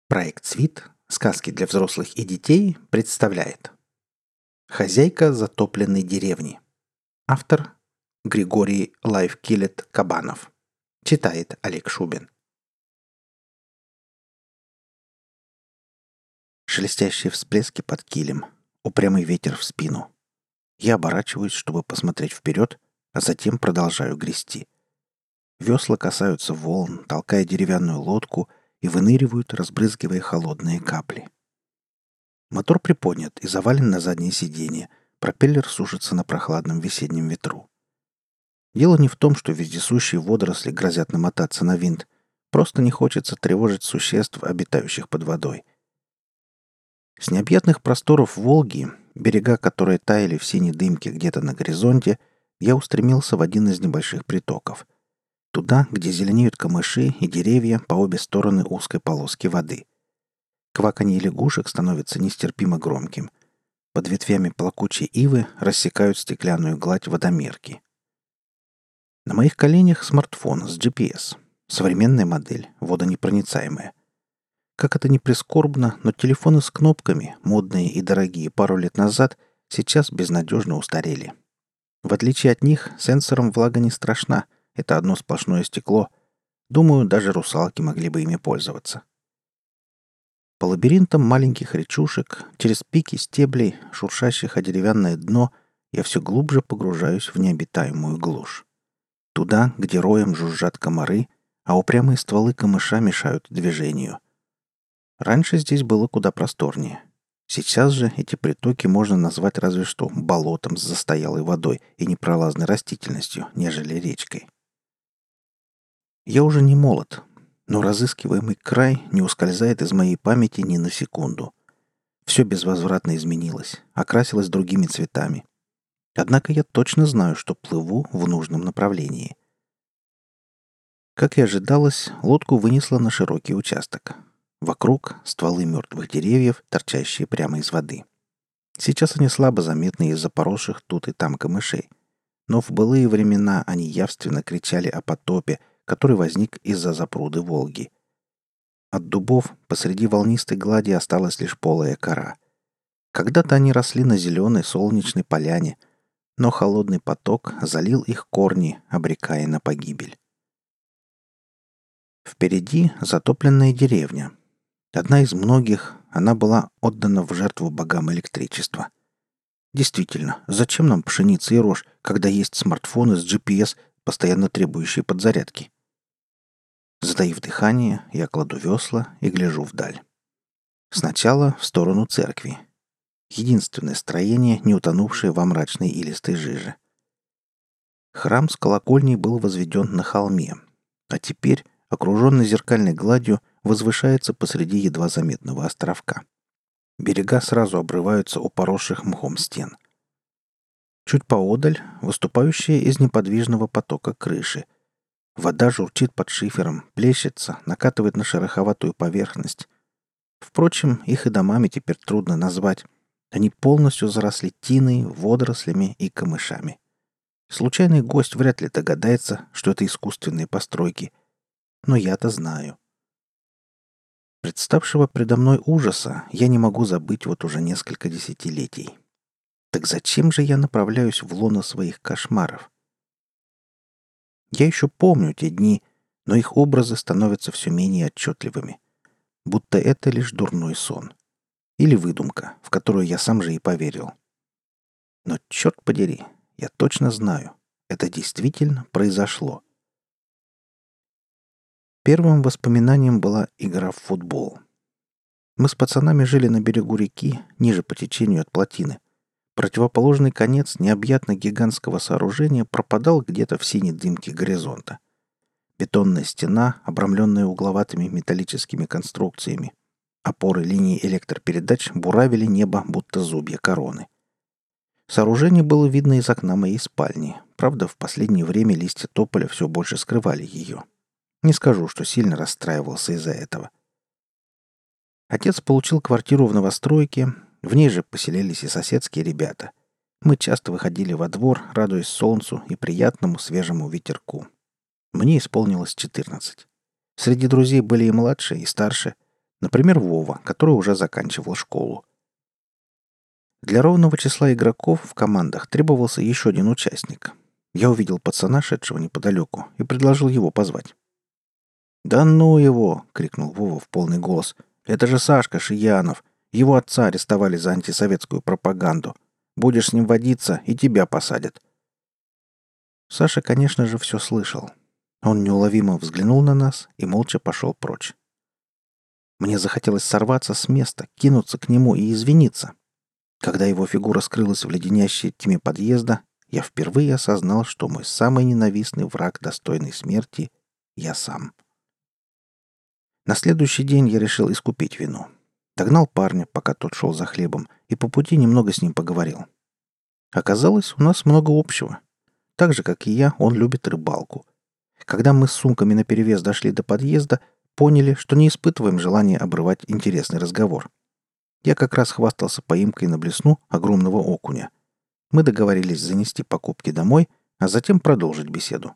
Проект «Свит. Сказки для взрослых и детей» представляет «Хозяйка затопленной деревни». Автор Григорий Лайфкилет Кабанов. Читает Олег Шубин. Шелестящие всплески под килем, упрямый ветер в спину. Я оборачиваюсь, чтобы посмотреть вперед, а затем продолжаю грести. Весла касаются волн, толкая деревянную лодку, и выныривают, разбрызгивая холодные капли. Мотор приподнят и завален на заднее сиденье. Пропеллер сушится на прохладном весеннем ветру. Дело не в том, что вездесущие водоросли грозят намотаться на винт. Просто не хочется тревожить существ, обитающих под водой. С необъятных просторов Волги, берега которой таяли в синей дымке где-то на горизонте, я устремился в один из небольших притоков. Туда, где зеленеют камыши и деревья по обе стороны узкой полоски воды. Кваканье лягушек становится нестерпимо громким. Под ветвями плакучей ивы рассекают стеклянную гладь водомерки. На моих коленях смартфон с GPS. Современная модель, водонепроницаемая. Как это ни прискорбно, но телефоны с кнопками, модные и дорогие пару лет назад, сейчас безнадежно устарели. В отличие от них, сенсорам влага не страшна. Это одно сплошное стекло. Думаю, даже русалки могли бы ими пользоваться. По лабиринтам маленьких речушек, через пики стеблей, шуршащих о деревянное дно, я все глубже погружаюсь в необитаемую глушь. Туда, где роем жужжат комары, а упрямые стволы камыша мешают движению. Раньше здесь было куда просторнее. Сейчас же эти притоки можно назвать разве что болотом с застоялой водой и непролазной растительностью, нежели речкой. Я уже не молод, но разыскиваемый край не ускользает из моей памяти ни на секунду. Все безвозвратно изменилось, окрасилось другими цветами. Однако я точно знаю, что плыву в нужном направлении. Как и ожидалось, лодку вынесло на широкий участок. Вокруг стволы мертвых деревьев, торчащие прямо из воды. Сейчас они слабо заметны из-за поросших тут и там камышей. Но в былые времена они явственно кричали о потопе, который возник из-за запруды Волги. От дубов посреди волнистой глади осталась лишь полая кора. Когда-то они росли на зеленой солнечной поляне, но холодный поток залил их корни, обрекая на погибель. Впереди затопленная деревня. Одна из многих, она была отдана в жертву богам электричества. Действительно, зачем нам пшеница и рожь, когда есть смартфоны с GPS, постоянно требующие подзарядки? Затаив дыхание, я кладу весла и гляжу вдаль. Сначала в сторону церкви. Единственное строение, не утонувшее во мрачной илистой жиже. Храм с колокольней был возведен на холме, а теперь, окруженный зеркальной гладью, возвышается посреди едва заметного островка. Берега сразу обрываются у поросших мхом стен. Чуть поодаль выступающая из неподвижного потока крыши. Вода журчит под шифером, плещется, накатывает на шероховатую поверхность. Впрочем, их и домами теперь трудно назвать. Они полностью заросли тиной, водорослями и камышами. Случайный гость вряд ли догадается, что это искусственные постройки. Но я-то знаю. Представшего предо мной ужаса я не могу забыть вот уже несколько десятилетий. Так зачем же я направляюсь в лоно своих кошмаров? Я еще помню те дни, но их образы становятся все менее отчетливыми. Будто это лишь дурной сон. Или выдумка, в которую я сам же и поверил. Но черт подери, я точно знаю, это действительно произошло. Первым воспоминанием была игра в футбол. Мы с пацанами жили на берегу реки, ниже по течению от плотины. Противоположный конец необъятно гигантского сооружения пропадал где-то в синей дымке горизонта. Бетонная стена, обрамленная угловатыми металлическими конструкциями. Опоры линии электропередач буравили небо, будто зубья короны. Сооружение было видно из окна моей спальни. Правда, в последнее время листья тополя все больше скрывали ее. Не скажу, что сильно расстраивался из-за этого. Отец получил квартиру в новостройке, в ней же поселились и соседские ребята. Мы часто выходили во двор, радуясь солнцу и приятному свежему ветерку. Мне исполнилось 14. Среди друзей были и младше, и старше. Например, Вова, который уже заканчивал школу. Для ровного числа игроков в командах требовался еще один участник. Я увидел пацана, шедшего неподалеку, и предложил его позвать. «Да ну его!» — крикнул Вова в полный голос. «Это же Сашка Шиянов! Его отца арестовали за антисоветскую пропаганду. Будешь с ним водиться, и тебя посадят». Саша, конечно же, все слышал. Он неуловимо взглянул на нас и молча пошел прочь. Мне захотелось сорваться с места, кинуться к нему и извиниться. Когда его фигура скрылась в леденящей тьме подъезда, я впервые осознал, что мой самый ненавистный враг, достойный смерти — я сам. На следующий день я решил искупить вину. Догнал парня, пока тот шел за хлебом, и по пути немного с ним поговорил. Оказалось, у нас много общего. Так же, как и я, он любит рыбалку. Когда мы с сумками наперевес дошли до подъезда, поняли, что не испытываем желания обрывать интересный разговор. Я как раз хвастался поимкой на блесну огромного окуня. Мы договорились занести покупки домой, а затем продолжить беседу.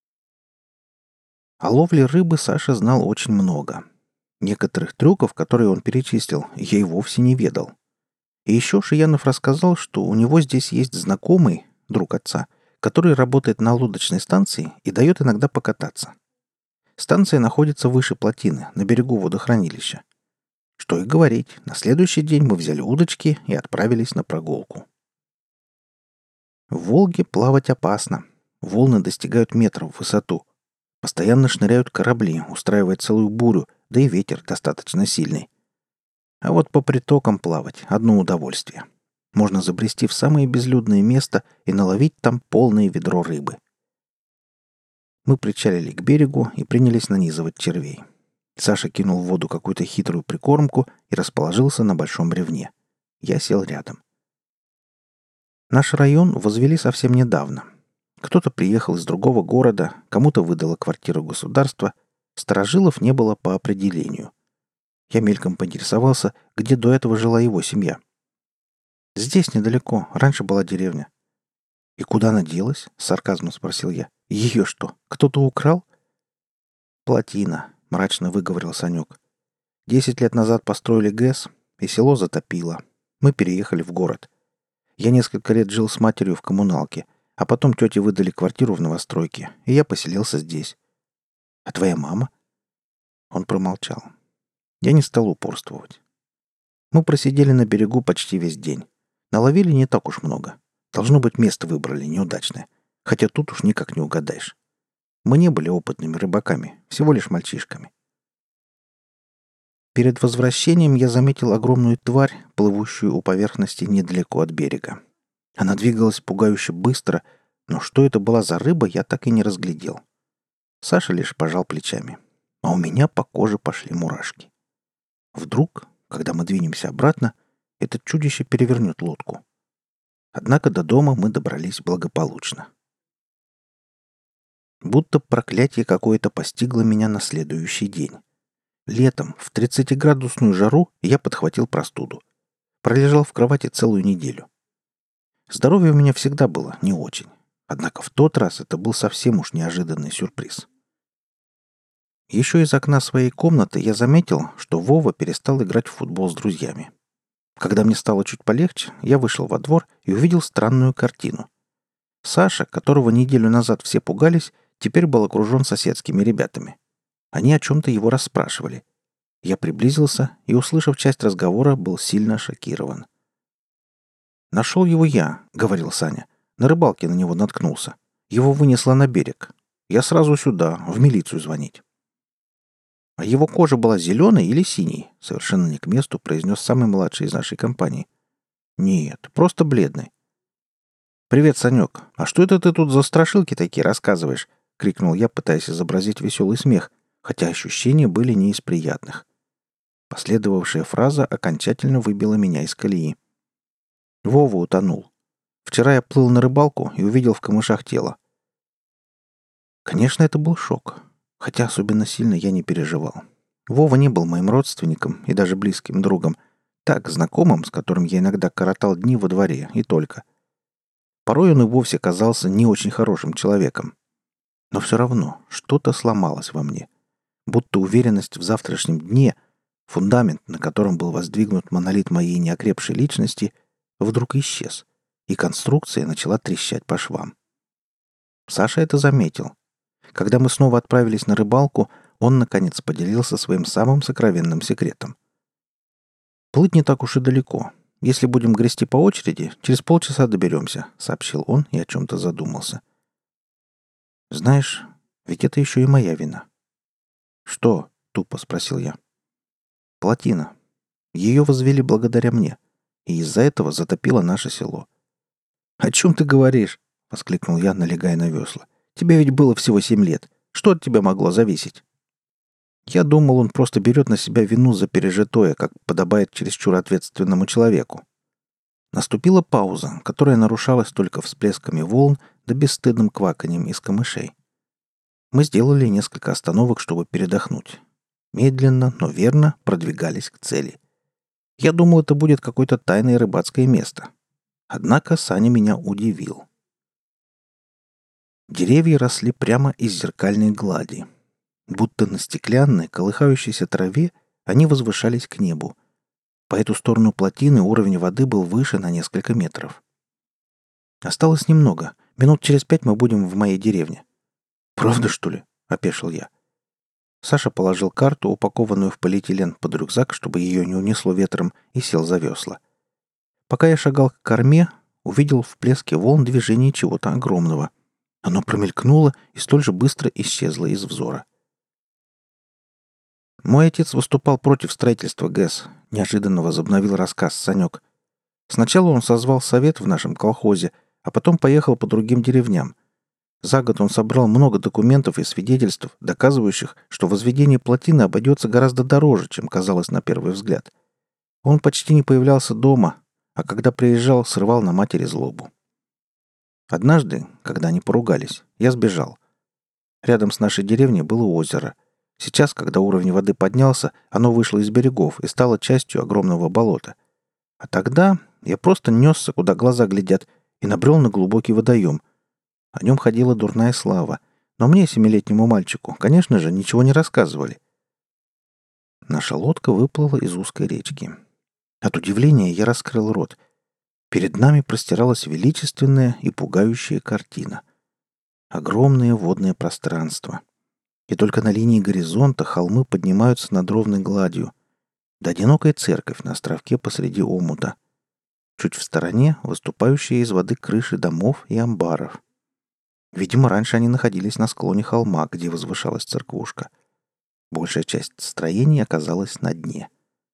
О ловле рыбы Саша знал очень много. Некоторых трюков, которые он перечислил, я и вовсе не ведал. И еще Шиянов рассказал, что у него здесь есть знакомый, друг отца, который работает на лодочной станции и дает иногда покататься. Станция находится выше плотины, на берегу водохранилища. Что и говорить, на следующий день мы взяли удочки и отправились на прогулку. В Волге плавать опасно. Волны достигают метров в высоту. Постоянно шныряют корабли, устраивая целую бурю, да и ветер достаточно сильный. А вот по притокам плавать — одно удовольствие. Можно забрести в самое безлюдное место и наловить там полное ведро рыбы. Мы причалили к берегу и принялись нанизывать червей. Саша кинул в воду какую-то хитрую прикормку и расположился на большом бревне. Я сел рядом. Наш район возвели совсем недавно. Кто-то приехал из другого города, кому-то выдало квартиру государства. Старожилов не было по определению. Я мельком поинтересовался, где до этого жила его семья. «Здесь недалеко. Раньше была деревня». «И куда она делась?» — с сарказмом спросил я. «Ее что, кто-то украл?» «Плотина», — мрачно выговорил Санек. 10 лет назад построили ГЭС, и село затопило. Мы переехали в город. Я несколько лет жил с матерью в коммуналке, а потом тете выдали квартиру в новостройке, и я поселился здесь. А твоя мама?» Он промолчал. Я не стал упорствовать. Мы просидели на берегу почти весь день. Наловили не так уж много. Должно быть, место выбрали неудачное. Хотя тут уж никак не угадаешь. Мы не были опытными рыбаками, всего лишь мальчишками. Перед возвращением я заметил огромную тварь, плывущую у поверхности недалеко от берега. Она двигалась пугающе быстро, но что это была за рыба, я так и не разглядел. Саша лишь пожал плечами. А у меня по коже пошли мурашки. Вдруг, когда мы двинемся обратно, это чудище перевернет лодку. Однако до дома мы добрались благополучно. Будто проклятие какое-то постигло меня на следующий день. Летом, в 30-градусную жару, я подхватил простуду. Пролежал в кровати целую неделю. Здоровье у меня всегда было не очень. Однако в тот раз это был совсем уж неожиданный сюрприз. Еще из окна своей комнаты я заметил, что Вова перестал играть в футбол с друзьями. Когда мне стало чуть полегче, я вышел во двор и увидел странную картину. Саша, которого неделю назад все пугались, теперь был окружен соседскими ребятами. Они о чем-то его расспрашивали. Я приблизился и, услышав часть разговора, был сильно шокирован. «Нашел его я», — говорил Саня. «На рыбалке на него наткнулся. Его вынесло на берег. Я сразу сюда, в милицию звонить». «А его кожа была зеленой или синей?» — совершенно не к месту произнес самый младший из нашей компании. «Нет, просто бледный». «Привет, Санек. А что это ты тут за страшилки такие рассказываешь?» — крикнул я, пытаясь изобразить веселый смех, хотя ощущения были не из приятных. Последовавшая фраза окончательно выбила меня из колеи. Вова утонул. Вчера я плыл на рыбалку и увидел в камышах тело. Конечно, это был шок. Хотя особенно сильно я не переживал. Вова не был моим родственником и даже близким другом. Так, знакомым, с которым я иногда коротал дни во дворе, и только. Порой он и вовсе казался не очень хорошим человеком. Но все равно что-то сломалось во мне. Будто уверенность в завтрашнем дне, Фундамент, на котором был воздвигнут монолит моей неокрепшей личности, вдруг исчез, и конструкция начала трещать по швам. Саша это заметил. Когда мы снова отправились на рыбалку, он, наконец, поделился своим самым сокровенным секретом. «Плыть не так уж и далеко. Если будем грести по очереди, через полчаса доберемся», — сообщил он и о чем-то задумался. «Знаешь, ведь это еще и моя вина». «Что?» — тупо спросил я. «Плотина. Ее возвели благодаря мне, и из-за этого затопило наше село». «О чем ты говоришь?» — воскликнул я, налегая на весла. «Тебе ведь было всего 7 лет. Что от тебя могло зависеть?» Я думал, он просто берет на себя вину за пережитое, как подобает чересчур ответственному человеку. Наступила пауза, которая нарушалась только всплесками волн да бесстыдным кваканьем из камышей. Мы сделали несколько остановок, чтобы передохнуть. Медленно, но верно продвигались к цели. Я думал, это будет какое-то тайное рыбацкое место. Однако Саня меня удивил. Деревья росли прямо из зеркальной глади. Будто на стеклянной, колыхающейся траве они возвышались к небу. По эту сторону плотины уровень воды был выше на несколько метров. «Осталось немного. Минут через 5 мы будем в моей деревне». «Правда, что ли?» — опешил я. Саша положил карту, упакованную в полиэтилен, под рюкзак, чтобы ее не унесло ветром, и сел за весла. Пока я шагал к корме, увидел в плеске волн движение чего-то огромного. Оно промелькнуло и столь же быстро исчезло из взора. «Мой отец выступал против строительства ГЭС», — неожиданно возобновил рассказ Санек. «Сначала он созвал совет в нашем колхозе, а потом поехал по другим деревням. За год он собрал много документов и свидетельств, доказывающих, что возведение плотины обойдется гораздо дороже, чем казалось на первый взгляд. Он почти не появлялся дома, а когда приезжал, срывал на матери злобу. Однажды, когда они поругались, я сбежал. Рядом с нашей деревней было озеро. Сейчас, когда уровень воды поднялся, оно вышло из берегов и стало частью огромного болота. А тогда я просто несся, куда глаза глядят, и набрел на глубокий водоем. О нем ходила дурная слава, но мне, 7-летнему мальчику, конечно же, ничего не рассказывали. Наша лодка выплыла из узкой речки. От удивления я раскрыл рот. Перед нами простиралась величественная и пугающая картина. Огромное водное пространство. И только на линии горизонта холмы поднимаются над ровной гладью. Да одинокая церковь на островке посреди омута. Чуть в стороне выступающие из воды крыши домов и амбаров. Видимо, раньше они находились на склоне холма, где возвышалась церквушка. Большая часть строений оказалась на дне.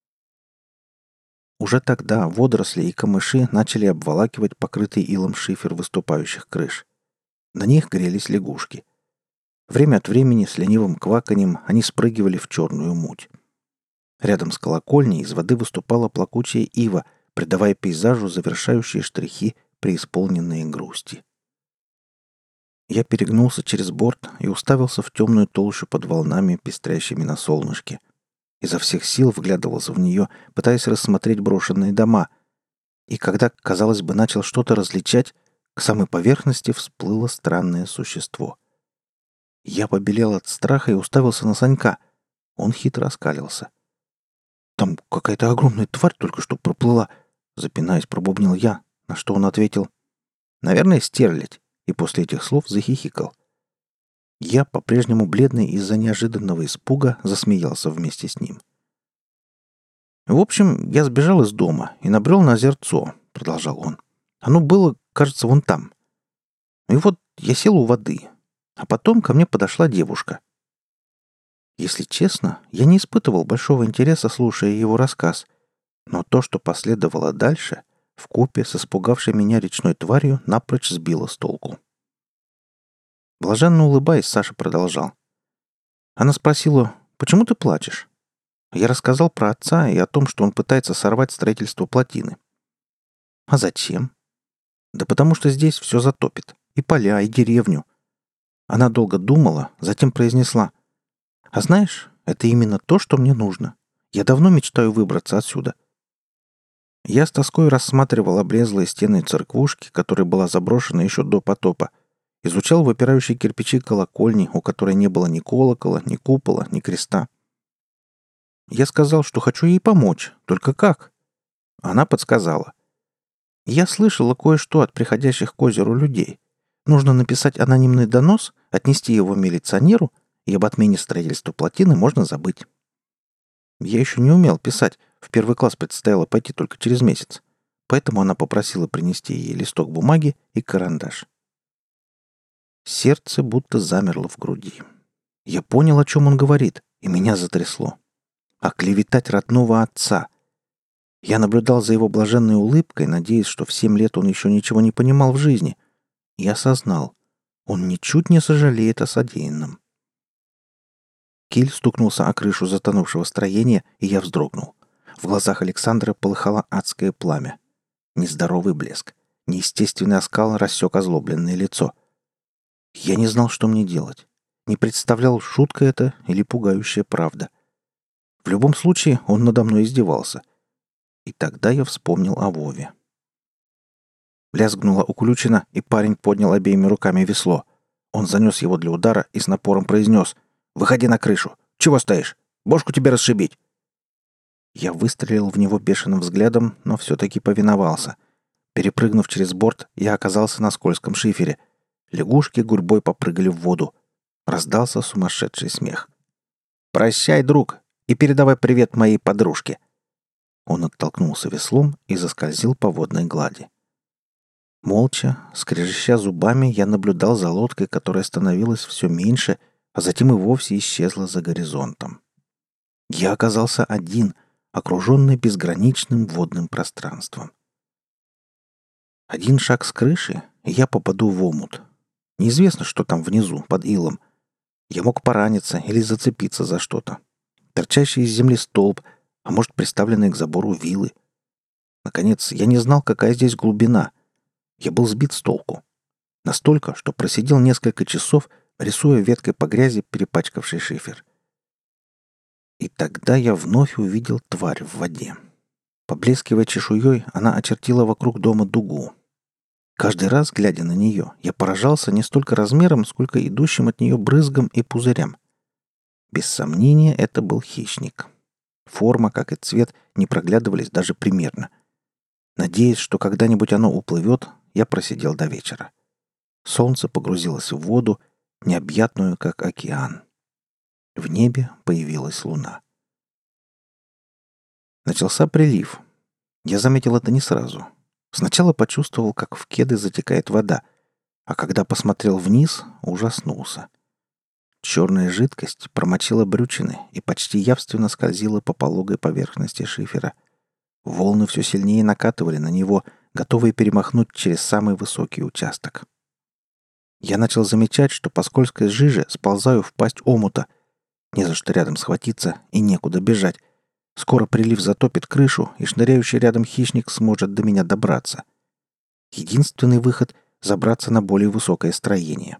Уже тогда водоросли и камыши начали обволакивать покрытый илом шифер выступающих крыш. На них грелись лягушки. Время от времени с ленивым кваканьем они спрыгивали в черную муть. Рядом с колокольней из воды выступала плакучая ива, придавая пейзажу завершающие штрихи, преисполненные грусти. Я перегнулся через борт и уставился в темную толщу под волнами, пестрящими на солнышке. Изо всех сил вглядывался в нее, пытаясь рассмотреть брошенные дома. И когда, казалось бы, начал что-то различать, к самой поверхности всплыло странное существо. Я побелел от страха и уставился на Санька. Он хитро оскалился. «Там какая-то огромная тварь только что проплыла», — запинаясь, пробубнил я, на что он ответил: «Наверное, стерлядь», и после этих слов захихикал. Я, по-прежнему бледный из-за неожиданного испуга, засмеялся вместе с ним. «В общем, я сбежал из дома и набрел на озерцо», — продолжал он. «Оно было, кажется, вон там. И вот я сел у воды, а потом ко мне подошла девушка. Если честно, я не испытывал большого интереса, слушая его рассказ, но то, что последовало дальше, вкупе с испугавшей меня речной тварью, напрочь сбило с толку». Блаженно улыбаясь, Саша продолжал. Она спросила: «Почему ты плачешь?» Я рассказал про отца и о том, что он пытается сорвать строительство плотины. «А зачем?» «Да потому что здесь все затопит. И поля, и деревню». Она долго думала, затем произнесла: «А знаешь, это именно то, что мне нужно. Я давно мечтаю выбраться отсюда». Я с тоской рассматривал облезлые стены церквушки, которая была заброшена еще до потопа, изучал выпирающие кирпичи колокольни, у которой не было ни колокола, ни купола, ни креста. Я сказал, что хочу ей помочь. Только как? Она подсказала. Я слышала кое-что от приходящих к озеру людей. Нужно написать анонимный донос, отнести его милиционеру, и об отмене строительства плотины можно забыть. Я еще не умел писать. В первый класс предстояло пойти только через месяц. Поэтому она попросила принести ей листок бумаги и карандаш. Сердце будто замерло в груди. Я понял, о чем он говорит, и меня затрясло. Оклеветать родного отца. Я наблюдал за его блаженной улыбкой, надеясь, что в 7 лет он еще ничего не понимал в жизни. И осознал, он ничуть не сожалеет о содеянном. Киль стукнулся о крышу затонувшего строения, и я вздрогнул. В глазах Александра полыхало адское пламя. Нездоровый блеск. Неестественный оскал рассек озлобленное лицо. Я не знал, что мне делать. Не представлял, шутка это или пугающая правда. В любом случае, он надо мной издевался. И тогда я вспомнил о Вове. Лязгнула уключена, и парень поднял обеими руками весло. Он занес его для удара и с напором произнес: «Выходи на крышу! Чего стоишь? Бошку тебе расшибить!» Я выстрелил в него бешеным взглядом, но все-таки повиновался. Перепрыгнув через борт, я оказался на скользком шифере. Лягушки гурьбой попрыгали в воду. Раздался сумасшедший смех. «Прощай, друг, и передавай привет моей подружке!» Он оттолкнулся веслом и заскользил по водной глади. Молча, скрежеща зубами, я наблюдал за лодкой, которая становилась все меньше, а затем и вовсе исчезла за горизонтом. Я оказался один, окруженный безграничным водным пространством. Один шаг с крыши, и я попаду в омут. Неизвестно, что там внизу, под илом. Я мог пораниться или зацепиться за что-то. Торчащий из земли столб, а может, приставленные к забору вилы. Наконец, я не знал, какая здесь глубина. Я был сбит с толку. Настолько, что просидел несколько часов, рисуя веткой по грязи перепачкавший шифер. И тогда я вновь увидел тварь в воде. Поблескивая чешуей, она очертила вокруг дома дугу. Каждый раз, глядя на нее, я поражался не столько размером, сколько идущим от нее брызгам и пузырям. Без сомнения, это был хищник. Форма, как и цвет, не проглядывались даже примерно. Надеясь, что когда-нибудь оно уплывет, я просидел до вечера. Солнце погрузилось в воду, необъятную, как океан. В небе появилась луна. Начался прилив. Я заметил это не сразу. Сначала почувствовал, как в кеды затекает вода, а когда посмотрел вниз, ужаснулся. Черная жидкость промочила брючины и почти явственно скользила по пологой поверхности шифера. Волны все сильнее накатывали на него, готовые перемахнуть через самый высокий участок. Я начал замечать, что по скользкой жиже сползаю в пасть омута. Не за что рядом схватиться и некуда бежать. Скоро прилив затопит крышу, и шныряющий рядом хищник сможет до меня добраться. Единственный выход — забраться на более высокое строение.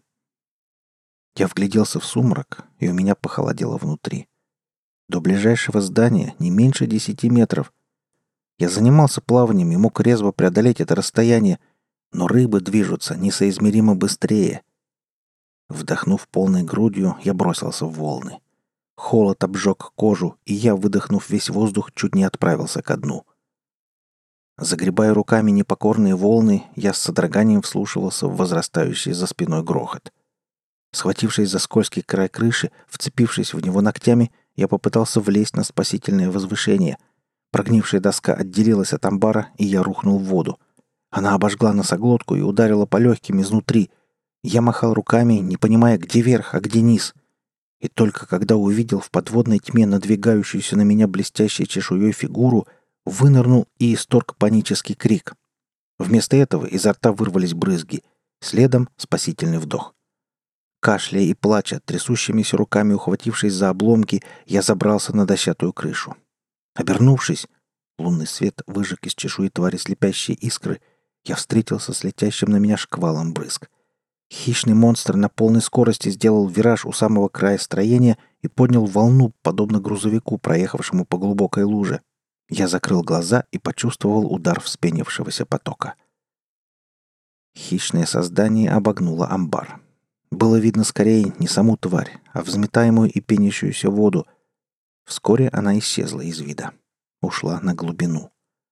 Я вгляделся в сумрак, и у меня похолодело внутри. До ближайшего здания не меньше 10 метров. Я занимался плаванием и мог резво преодолеть это расстояние, но рыбы движутся несоизмеримо быстрее. Вдохнув полной грудью, я бросился в волны. Холод обжег кожу, и я, выдохнув весь воздух, чуть не отправился ко дну. Загребая руками непокорные волны, я с содроганием вслушивался в возрастающий за спиной грохот. Схватившись за скользкий край крыши, вцепившись в него ногтями, я попытался влезть на спасительное возвышение. Прогнившая доска отделилась от амбара, и я рухнул в воду. Она обожгла носоглотку и ударила по легким изнутри. Я махал руками, не понимая, где верх, а где низ. И только когда увидел в подводной тьме надвигающуюся на меня блестящей чешуей фигуру, вынырнул и исторг панический крик. Вместо этого изо рта вырвались брызги. Следом спасительный вдох. Кашляя и плача, трясущимися руками ухватившись за обломки, я забрался на дощатую крышу. Обернувшись, лунный свет выжег из чешуи твари слепящие искры, я встретился с летящим на меня шквалом брызг. Хищный монстр на полной скорости сделал вираж у самого края строения и поднял волну, подобно грузовику, проехавшему по глубокой луже. Я закрыл глаза и почувствовал удар вспенившегося потока. Хищное создание обогнуло амбар. Было видно скорее не саму тварь, а взметаемую и пенящуюся воду. Вскоре она исчезла из вида. Ушла на глубину.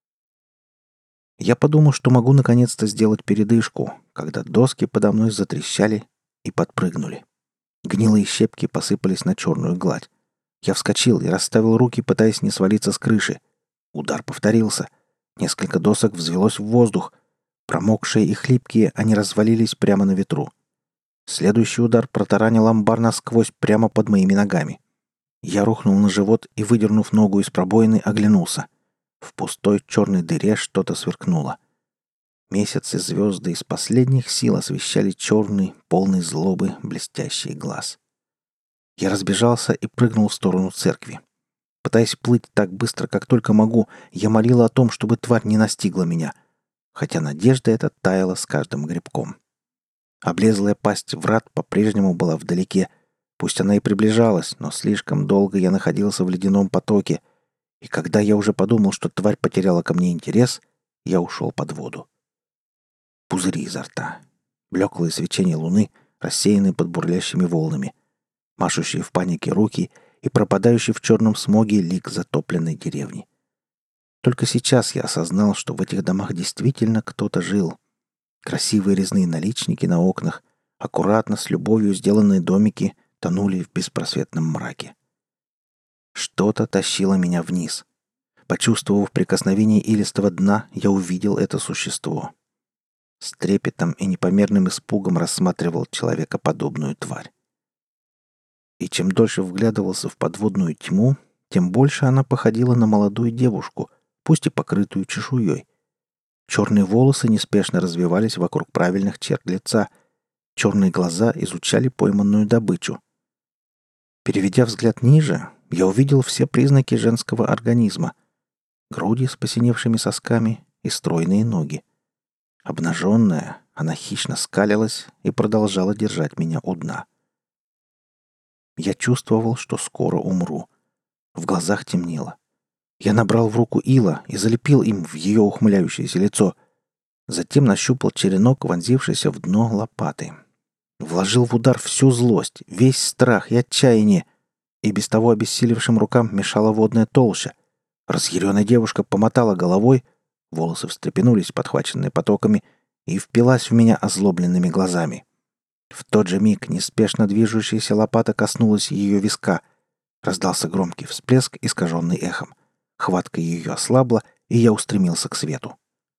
Я подумал, что могу наконец-то сделать передышку, когда доски подо мной затрещали и подпрыгнули. Гнилые щепки посыпались на черную гладь. Я вскочил и расставил руки, пытаясь не свалиться с крыши. Удар повторился. Несколько досок взвелось в воздух. Промокшие и хлипкие, они развалились прямо на ветру. Следующий удар протаранил амбар насквозь прямо под моими ногами. Я рухнул на живот и, выдернув ногу из пробоины, оглянулся. В пустой черной дыре что-то сверкнуло. Месяц и звезды из последних сил освещали черный, полный злобы, блестящий глаз. Я разбежался и прыгнул в сторону церкви. Пытаясь плыть так быстро, как только могу, я молил о том, чтобы тварь не настигла меня, хотя надежда эта таяла с каждым грибком. Облезлая пасть врат по-прежнему была вдалеке. Пусть она и приближалась, но слишком долго я находился в ледяном потоке, и когда я уже подумал, что тварь потеряла ко мне интерес, я ушел под воду. Пузыри изо рта, блеклое свечение луны, рассеянные под бурлящими волнами, машущие в панике руки и пропадающий в черном смоге лик затопленной деревни. Только сейчас я осознал, что в этих домах действительно кто-то жил. Красивые резные наличники на окнах, аккуратно, с любовью сделанные домики тонули в беспросветном мраке. Что-то тащило меня вниз. Почувствовав прикосновение илистого дна, я увидел это существо. С трепетом и непомерным испугом рассматривал человекоподобную тварь. И чем дольше вглядывался в подводную тьму, тем больше она походила на молодую девушку, пусть и покрытую чешуей. Черные волосы неспешно развивались вокруг правильных черт лица, черные глаза изучали пойманную добычу. Переведя взгляд ниже, я увидел все признаки женского организма: груди с посиневшими сосками и стройные ноги. Обнаженная, она хищно скалилась и продолжала держать меня у дна. Я чувствовал, что скоро умру. В глазах темнело. Я набрал в руку ила и залепил им в ее ухмыляющееся лицо. Затем нащупал черенок, вонзившийся в дно лопаты. Вложил в удар всю злость, весь страх и отчаяние, и без того обессилевшим рукам мешала водная толща. Разъяренная девушка помотала головой, волосы встрепенулись, подхваченные потоками, и впилась в меня озлобленными глазами. В тот же миг неспешно движущаяся лопата коснулась ее виска. Раздался громкий всплеск, искаженный эхом. Хватка ее ослабла, и я устремился к свету.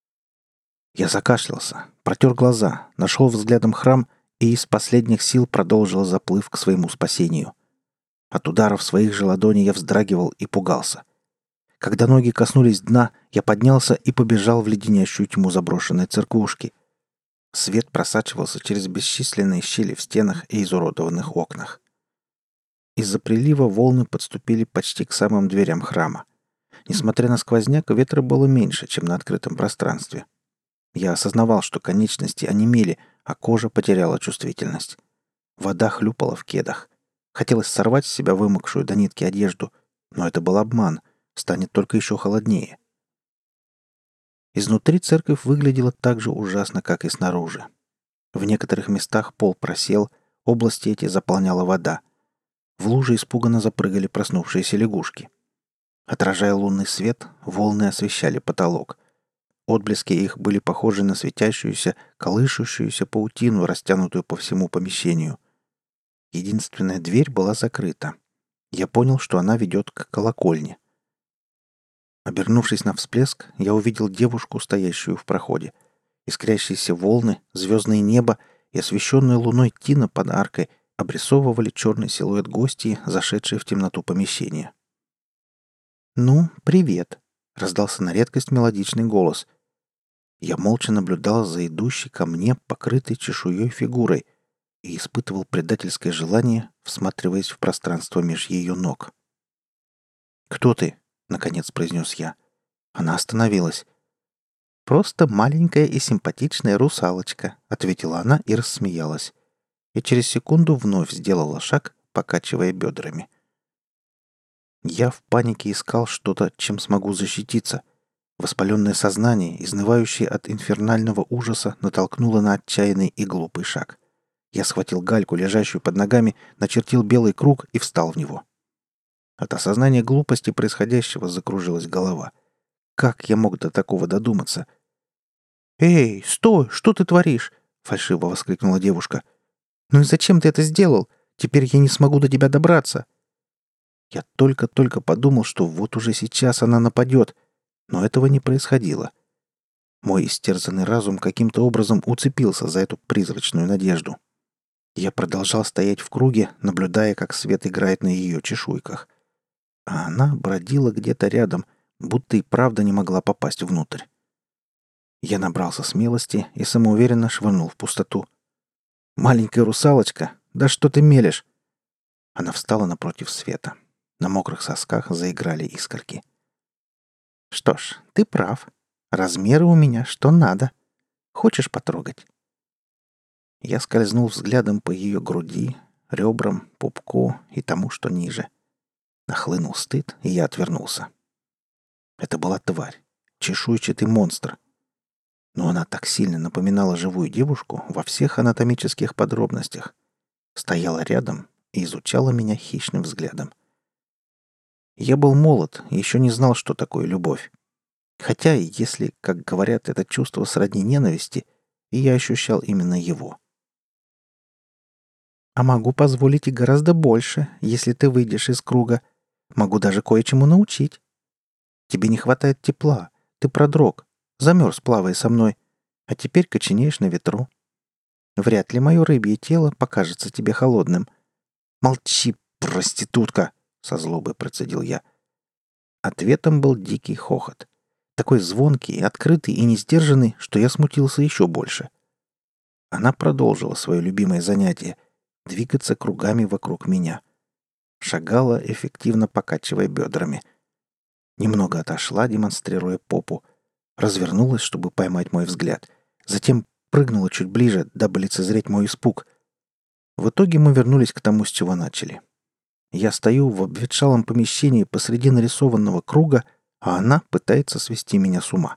Я закашлялся, протер глаза, нашел взглядом храм и из последних сил продолжил заплыв к своему спасению. От ударов своих же ладоней я вздрагивал и пугался. Когда ноги коснулись дна, я поднялся и побежал в леденящую тьму заброшенной церквушки. Свет просачивался через бесчисленные щели в стенах и изуродованных окнах. Из-за прилива волны подступили почти к самым дверям храма. Несмотря на сквозняк, ветра было меньше, чем на открытом пространстве. Я осознавал, что конечности онемели, а кожа потеряла чувствительность. Вода хлюпала в кедах. Хотелось сорвать с себя вымокшую до нитки одежду, но это был обман. Станет только еще холоднее. Изнутри церковь выглядела так же ужасно, как и снаружи. В некоторых местах пол просел, области эти заполняла вода. В луже испуганно запрыгали проснувшиеся лягушки. Отражая лунный свет, волны освещали потолок. Отблески их были похожи на светящуюся, колышущуюся паутину, растянутую по всему помещению. Единственная дверь была закрыта. Я понял, что она ведет к колокольне. Обернувшись на всплеск, я увидел девушку, стоящую в проходе. Искрящиеся волны, звездное небо и освещенная луной тина под аркой обрисовывали черный силуэт гостьи, зашедшей в темноту помещения. «Ну, привет!» — раздался на редкость мелодичный голос. Я молча наблюдал за идущей ко мне покрытой чешуей фигурой и испытывал предательское желание, всматриваясь в пространство меж ее ног. «Кто ты?» — наконец произнес я. Она остановилась. «Просто маленькая и симпатичная русалочка», — ответила она и рассмеялась. И через секунду вновь сделала шаг, покачивая бедрами. Я в панике искал что-то, чем смогу защититься. Воспаленное сознание, изнывающее от инфернального ужаса, натолкнуло на отчаянный и глупый шаг. Я схватил гальку, лежащую под ногами, начертил белый круг и встал в него. От осознания глупости происходящего закружилась голова. Как я мог до такого додуматься? «Эй, стой! Что ты творишь?» — фальшиво воскликнула девушка. «Ну и зачем ты это сделал? Теперь я не смогу до тебя добраться». Я только-только подумал, что вот уже сейчас она нападет, но этого не происходило. Мой истерзанный разум каким-то образом уцепился за эту призрачную надежду. Я продолжал стоять в круге, наблюдая, как свет играет на ее чешуйках. А она бродила где-то рядом, будто и правда не могла попасть внутрь. Я набрался смелости и самоуверенно швырнул в пустоту. «Маленькая русалочка, да что ты мелешь?» Она встала напротив света. На мокрых сосках заиграли искорки. «Что ж, ты прав. Размеры у меня что надо. Хочешь потрогать?» Я скользнул взглядом по ее груди, ребрам, пупку и тому, что ниже. Нахлынул стыд, и я отвернулся. Это была тварь, чешуйчатый монстр. Но она так сильно напоминала живую девушку во всех анатомических подробностях. Стояла рядом и изучала меня хищным взглядом. Я был молод и еще не знал, что такое любовь. Хотя, если, как говорят, это чувство сродни ненависти, и я ощущал именно его. «А могу позволить и гораздо больше, если ты выйдешь из круга. Могу даже кое-чему научить. Тебе не хватает тепла, ты продрог, замерз, плавая со мной, а теперь коченеешь на ветру. Вряд ли мое рыбье тело покажется тебе холодным». «Молчи, проститутка!» — со злобой процедил я. Ответом был дикий хохот. Такой звонкий, открытый и несдержанный, что я смутился еще больше. Она продолжила свое любимое занятие — двигаться кругами вокруг меня. Шагала, эффективно покачивая бедрами. Немного отошла, демонстрируя попу. Развернулась, чтобы поймать мой взгляд. Затем прыгнула чуть ближе, дабы лицезреть мой испуг. В итоге мы вернулись к тому, с чего начали. Я стою в обветшалом помещении посреди нарисованного круга, а она пытается свести меня с ума.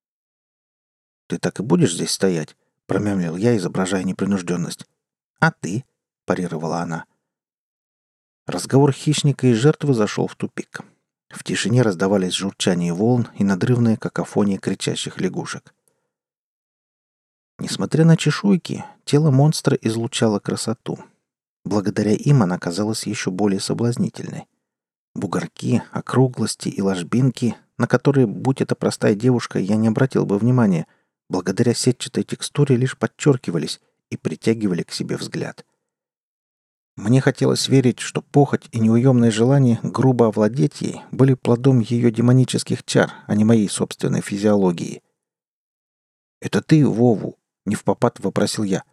«Ты так и будешь здесь стоять?» — промямлил я, изображая непринужденность. «А ты?» — парировала она. Разговор хищника и жертвы зашел в тупик. В тишине раздавались журчание волн и надрывная какофония кричащих лягушек. Несмотря на чешуйки, тело монстра излучало красоту. Благодаря им она казалась еще более соблазнительной. Бугорки, округлости и ложбинки, на которые, будь это простая девушка, я не обратил бы внимания, благодаря сетчатой текстуре лишь подчеркивались и притягивали к себе взгляд. Мне хотелось верить, что похоть и неуемное желание грубо овладеть ей были плодом ее демонических чар, а не моей собственной физиологии. «Это ты, Вову?» — невпопад вопросил я.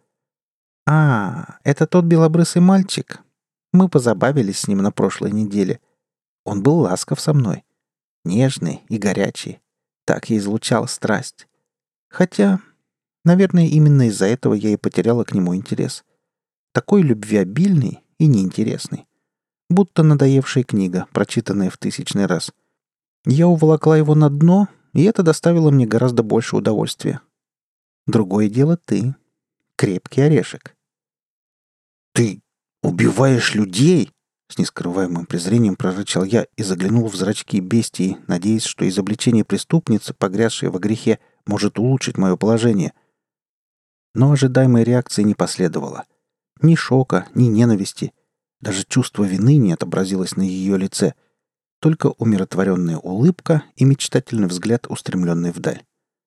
Это тот белобрысый мальчик. Мы позабавились с ним на прошлой неделе. Он был ласков со мной. Нежный и горячий. Так я излучал страсть. Хотя, наверное, именно из-за этого я и потеряла к нему интерес. Такой любвеобильный и неинтересный. Будто надоевшая книга, прочитанная в 1000-й раз. Я уволокла его на дно, и это доставило мне гораздо больше удовольствия. Другое дело ты. Крепкий орешек. «Ты убиваешь людей?» С нескрываемым презрением прорычал я и заглянул в зрачки бестии, надеясь, что изобличение преступницы, погрязшей во грехе, может улучшить мое положение. Но ожидаемой реакции не последовало. Ни шока, ни ненависти. Даже чувство вины не отобразилось на ее лице. Только умиротворенная улыбка и мечтательный взгляд, устремленный вдаль.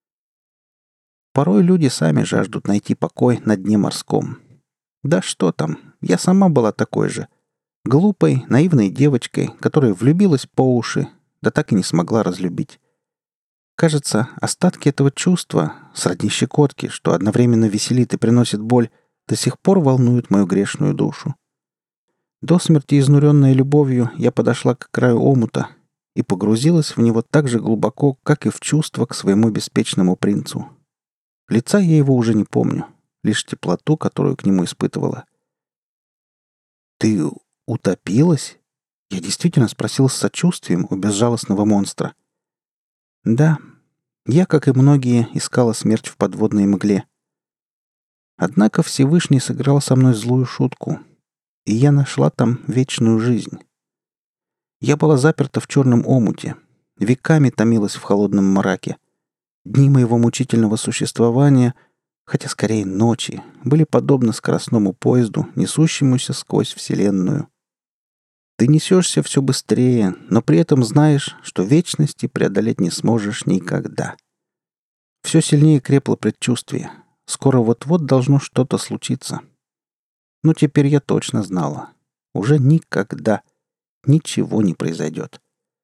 Порой люди сами жаждут найти покой на дне морском. Да что там, я сама была такой же. Глупой, наивной девочкой, которая влюбилась по уши, да так и не смогла разлюбить. Кажется, остатки этого чувства, сродни щекотки, что одновременно веселит и приносит боль, до сих пор волнуют мою грешную душу. До смерти изнуренная любовью, я подошла к краю омута и погрузилась в него так же глубоко, как и в чувство к своему беспечному принцу. Лица я его уже не помню, лишь теплоту, которую к нему испытывала. «Ты утопилась?» Я действительно спросил с сочувствием у безжалостного монстра. «Да, я, как и многие, искала смерть в подводной мгле. Однако Всевышний сыграл со мной злую шутку, и я нашла там вечную жизнь. Я была заперта в черном омуте, веками томилась в холодном мраке. Дни моего мучительного существования, хотя скорее ночи, были подобны скоростному поезду, несущемуся сквозь Вселенную. Ты несешься все быстрее, но при этом знаешь, что вечности преодолеть не сможешь никогда. Все сильнее крепло предчувствие. Скоро вот-вот должно что-то случиться. Но теперь я точно знала. Уже никогда ничего не произойдет.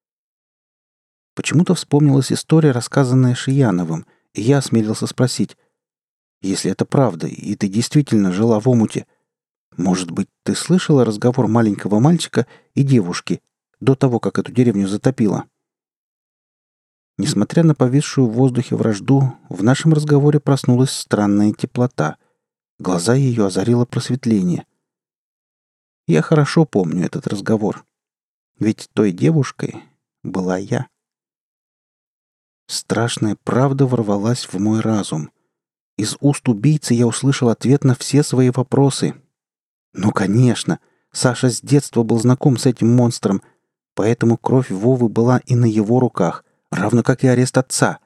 Почему-то вспомнилась история, рассказанная Шияновым, и я осмелился спросить: «Если это правда, и ты действительно жила в омуте, может быть, ты слышала разговор маленького мальчика и девушки до того, как эту деревню затопило?» Несмотря на повисшую в воздухе вражду, в нашем разговоре проснулась странная теплота. Глаза ее озарило просветление. Я хорошо помню этот разговор. Ведь той девушкой была я. Страшная правда ворвалась в мой разум. Из уст убийцы я услышал ответ на все свои вопросы. Ну, конечно, Саша с детства был знаком с этим монстром, поэтому кровь Вовы была и на его руках, равно как и арест отца.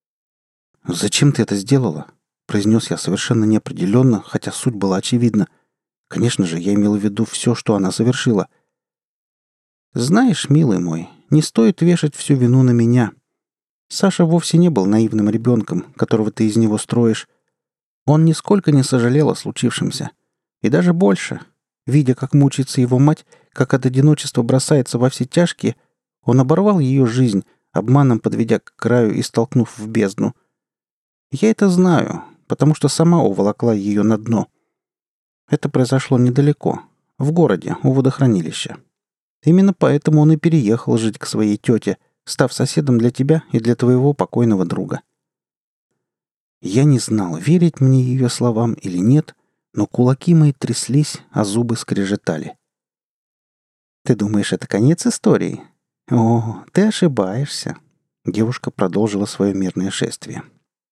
«Зачем ты это сделала?» — произнес я совершенно неопределенно, хотя суть была очевидна. Конечно же, я имел в виду все, что она совершила. «Знаешь, милый мой, не стоит вешать всю вину на меня. Саша вовсе не был наивным ребенком, которого ты из него строишь. Он нисколько не сожалел о случившемся. И даже больше. Видя, как мучается его мать, как от одиночества бросается во все тяжкие, он оборвал ее жизнь, обманом подведя к краю и столкнув в бездну. Я это знаю, потому что сама уволокла ее на дно. Это произошло недалеко, в городе, у водохранилища. Именно поэтому он и переехал жить к своей тете, став соседом для тебя и для твоего покойного друга. Я не знал, верить мне ее словам или нет, но кулаки мои тряслись, а зубы скрежетали. «Ты думаешь, это конец истории? О, ты ошибаешься!» Девушка продолжила свое мирное шествие.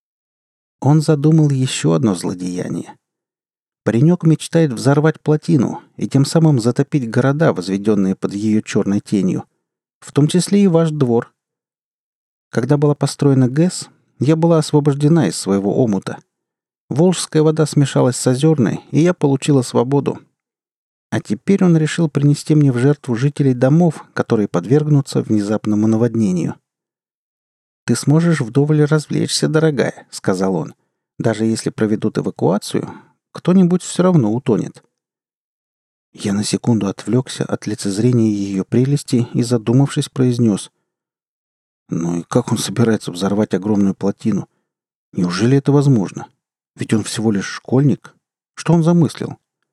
Он задумал еще одно злодеяние. Паренек мечтает взорвать плотину и тем самым затопить города, возведенные под ее черной тенью, в том числе и ваш двор. Когда была построена ГЭС, я была освобождена из своего омута. Волжская вода смешалась с озерной, и я получила свободу. А теперь он решил принести мне в жертву жителей домов, которые подвергнутся внезапному наводнению. «Ты сможешь вдоволь развлечься, дорогая», — сказал он. «Даже если проведут эвакуацию, кто-нибудь все равно утонет». Я на секунду отвлекся от лицезрения ее прелести и, задумавшись, произнес: «Ну и как он собирается взорвать огромную плотину? Неужели это возможно? Ведь он всего лишь школьник. Что он замыслил?»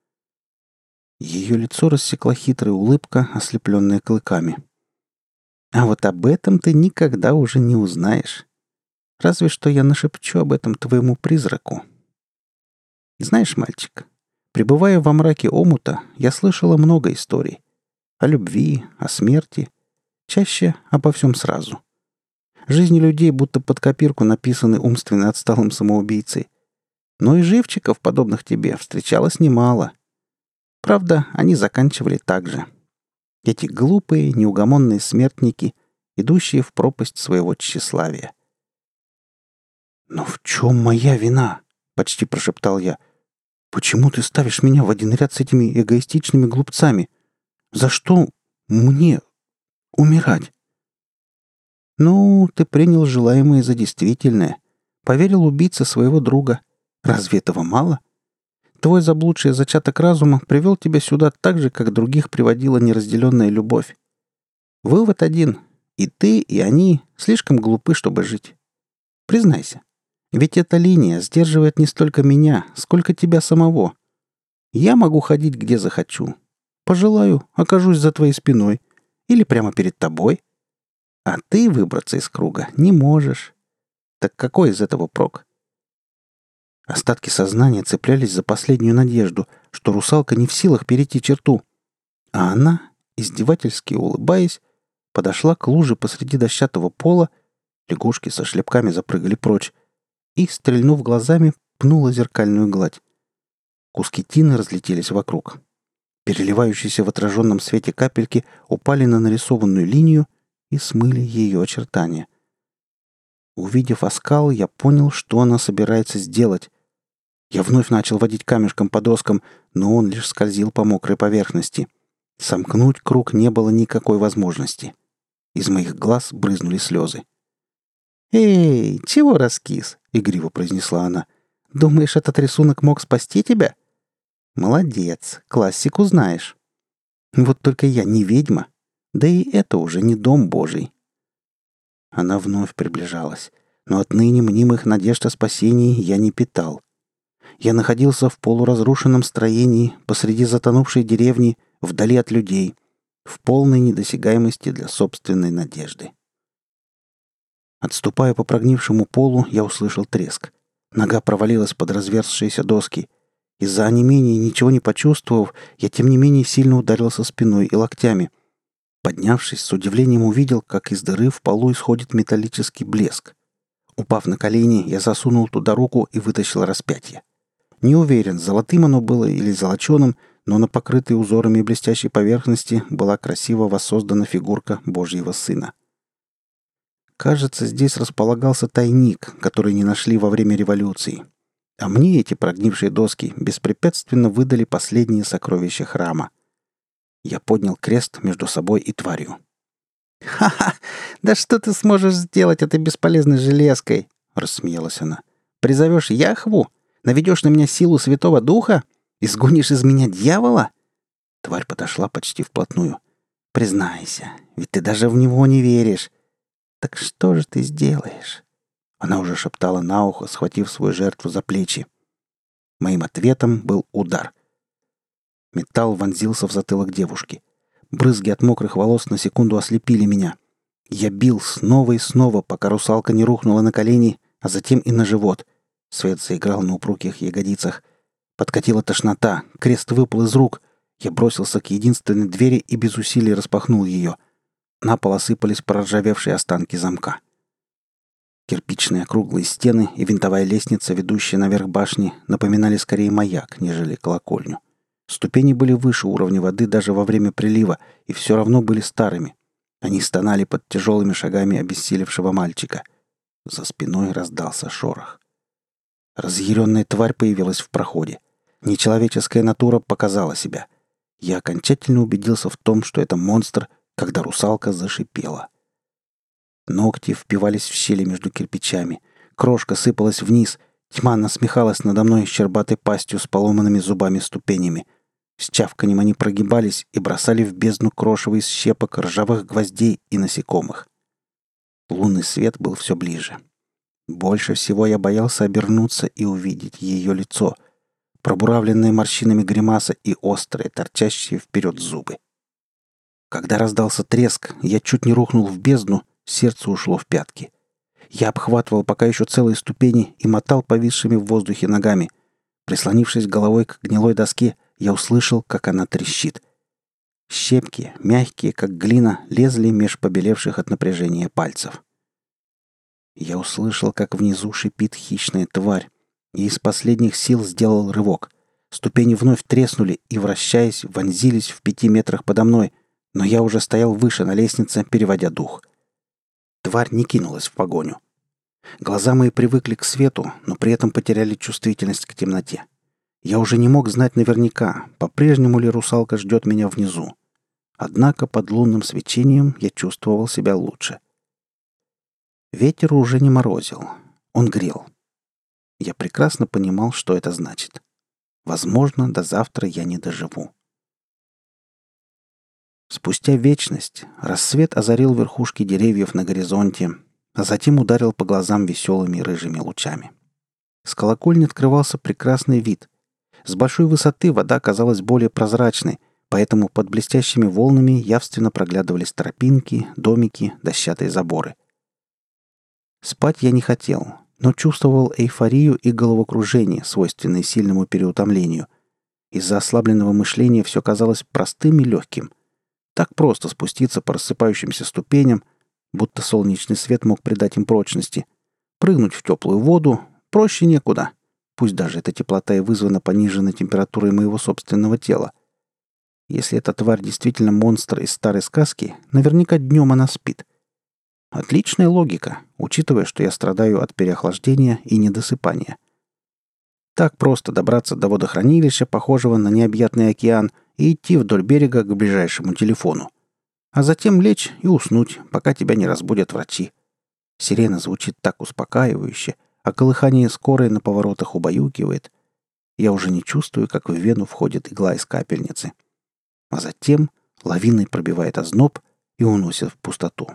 Ее лицо рассекла хитрая улыбка, ослепленная клыками. «А вот об этом ты никогда уже не узнаешь. Разве что я нашепчу об этом твоему призраку. Знаешь, мальчик, пребывая во мраке омута, я слышала много историй. О любви, о смерти. Чаще обо всем сразу. Жизни людей будто под копирку написаны умственно отсталым самоубийцей. Но и живчиков, подобных тебе, встречалось немало. Правда, они заканчивали так же. Эти глупые, неугомонные смертники, идущие в пропасть своего тщеславия. «Но в чем моя вина?» — почти прошептал я. «Почему ты ставишь меня в один ряд с этими эгоистичными глупцами? За что мне умирать?» «Ну, ты принял желаемое за действительное. Поверил убийце своего друга. Разве этого мало? Твой заблудший зачаток разума привел тебя сюда так же, как других приводила неразделенная любовь. Вывод один. И ты, и они слишком глупы, чтобы жить. Признайся. Ведь эта линия сдерживает не столько меня, сколько тебя самого. Я могу ходить, где захочу. Пожелаю, окажусь за твоей спиной. Или прямо перед тобой. А ты выбраться из круга не можешь. Так какой из этого прок?» Остатки сознания цеплялись за последнюю надежду, что русалка не в силах перейти черту. А она, издевательски улыбаясь, подошла к луже посреди дощатого пола, лягушки со шлепками запрыгали прочь, и, стрельнув глазами, пнула зеркальную гладь. Куски тины разлетелись вокруг. Переливающиеся в отраженном свете капельки упали на нарисованную линию и смыли ее очертания. Увидев оскал, я понял, что она собирается сделать. Я вновь начал водить камешком по доскам, но он лишь скользил по мокрой поверхности. Сомкнуть круг не было никакой возможности. Из моих глаз брызнули слезы. «Эй, чего раскис?» — игриво произнесла она. «Думаешь, этот рисунок мог спасти тебя? Молодец, классику знаешь. Вот только я не ведьма, да и это уже не дом Божий». Она вновь приближалась, но отныне мнимых надежд о спасении я не питал. Я находился в полуразрушенном строении посреди затонувшей деревни, вдали от людей, в полной недосягаемости для собственной надежды. Отступая по прогнившему полу, я услышал треск. Нога провалилась под разверзшиеся доски. Из-за онемения, ничего не почувствовав, я тем не менее сильно ударился спиной и локтями. Поднявшись, с удивлением увидел, как из дыры в полу исходит металлический блеск. Упав на колени, я засунул туда руку и вытащил распятие. Не уверен, золотым оно было или золоченым, но на покрытой узорами блестящей поверхности была красиво воссоздана фигурка Божьего Сына. Кажется, здесь располагался тайник, который не нашли во время революции. А мне эти прогнившие доски беспрепятственно выдали последние сокровища храма. Я поднял крест между собой и тварью. «Ха-ха! Да что ты сможешь сделать этой бесполезной железкой?» — рассмеялась она. «Призовешь Яхву? Наведешь на меня силу Святого Духа? Изгонишь из меня дьявола?» Тварь подошла почти вплотную. «Признайся, ведь ты даже в него не веришь. Так что же ты сделаешь?» Она уже шептала на ухо, схватив свою жертву за плечи. Моим ответом был удар. Металл вонзился в затылок девушки. Брызги от мокрых волос на секунду ослепили меня. Я бил снова и снова, пока русалка не рухнула на колени, а затем и на живот. Свет заиграл на упругих ягодицах. Подкатила тошнота, крест выпал из рук. Я бросился к единственной двери и без усилий распахнул ее. На пол осыпались проржавевшие останки замка. Кирпичные округлые стены и винтовая лестница, ведущая наверх башни, напоминали скорее маяк, нежели колокольню. Ступени были выше уровня воды даже во время прилива и все равно были старыми. Они стонали под тяжелыми шагами обессилевшего мальчика. За спиной раздался шорох. Разъяренная тварь появилась в проходе. Нечеловеческая натура показала себя. Я окончательно убедился в том, что это монстр, когда русалка зашипела. Ногти впивались в щели между кирпичами. Крошка сыпалась вниз. Тьма насмехалась надо мной щербатой пастью с поломанными зубами-ступенями. С чавканем они прогибались и бросали в бездну крошево из щепок, ржавых гвоздей и насекомых. Лунный свет был все ближе. Больше всего я боялся обернуться и увидеть ее лицо, пробуравленное морщинами гримаса и острые, торчащие вперед зубы. Когда раздался треск, я чуть не рухнул в бездну, сердце ушло в пятки. Я обхватывал пока еще целые ступени и мотал повисшими в воздухе ногами. Прислонившись головой к гнилой доске, я услышал, как она трещит. Щепки, мягкие, как глина, лезли меж побелевших от напряжения пальцев. Я услышал, как внизу шипит хищная тварь, и из последних сил сделал рывок. Ступени вновь треснули и, вращаясь, вонзились в 5 метрах подо мной, но я уже стоял выше на лестнице, переводя дух. Тварь не кинулась в погоню. Глаза мои привыкли к свету, но при этом потеряли чувствительность к темноте. Я уже не мог знать наверняка, по-прежнему ли русалка ждет меня внизу. Однако под лунным свечением я чувствовал себя лучше. Ветер уже не морозил. Он грел. Я прекрасно понимал, что это значит. Возможно, до завтра я не доживу. Спустя вечность рассвет озарил верхушки деревьев на горизонте, а затем ударил по глазам веселыми рыжими лучами. С колокольни открывался прекрасный вид. С большой высоты вода казалась более прозрачной, поэтому под блестящими волнами явственно проглядывались тропинки, домики, дощатые заборы. Спать я не хотел, но чувствовал эйфорию и головокружение, свойственные сильному переутомлению. Из-за ослабленного мышления все казалось простым и легким. Так просто спуститься по рассыпающимся ступеням, будто солнечный свет мог придать им прочности. Прыгнуть в теплую воду проще некуда. Пусть даже эта теплота и вызвана пониженной температурой моего собственного тела. Если эта тварь действительно монстр из старой сказки, наверняка днем она спит. Отличная логика, учитывая, что я страдаю от переохлаждения и недосыпания. Так просто добраться до водохранилища, похожего на необъятный океан, и идти вдоль берега к ближайшему телефону. А затем лечь и уснуть, пока тебя не разбудят врачи. Сирена звучит так успокаивающе, а колыхание скорой на поворотах убаюкивает. Я уже не чувствую, как в вену входит игла из капельницы. А затем лавиной пробивает озноб и уносит в пустоту.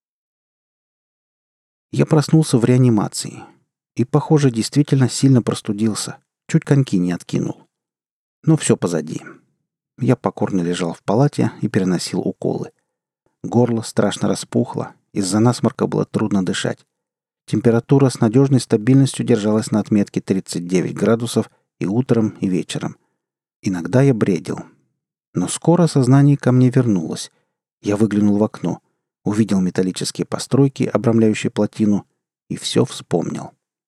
Я проснулся в реанимации. И, похоже, действительно сильно простудился. Чуть коньки не откинул. Но все позади. Я покорно лежал в палате и переносил уколы. Горло страшно распухло. Из-за насморка было трудно дышать. Температура с надежной стабильностью держалась на отметке 39 градусов и утром, и вечером. Иногда я бредил. Но скоро сознание ко мне вернулось. Я выглянул в окно, увидел металлические постройки, обрамляющие плотину, и все вспомнил.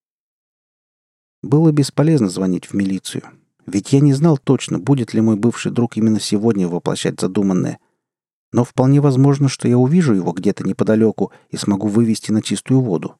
Было бесполезно звонить в милицию, ведь я не знал точно, будет ли мой бывший друг именно сегодня воплощать задуманное. Но вполне возможно, что я увижу его где-то неподалеку и смогу вывести на чистую воду.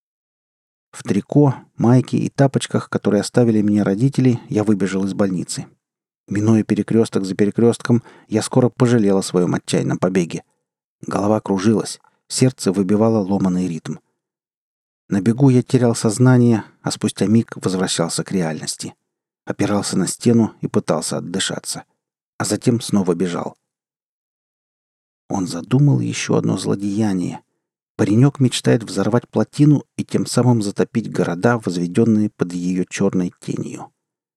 В трико, майке и тапочках, которые оставили меня родители, я выбежал из больницы. Минуя перекресток за перекрестком, я скоро пожалел о своем отчаянном побеге. Голова кружилась, сердце выбивало ломаный ритм. На бегу я терял сознание, а спустя миг возвращался к реальности. Опирался на стену и пытался отдышаться. А затем снова бежал. Он задумал еще одно злодеяние. Паренек мечтает взорвать плотину и тем самым затопить города, возведенные под ее черной тенью.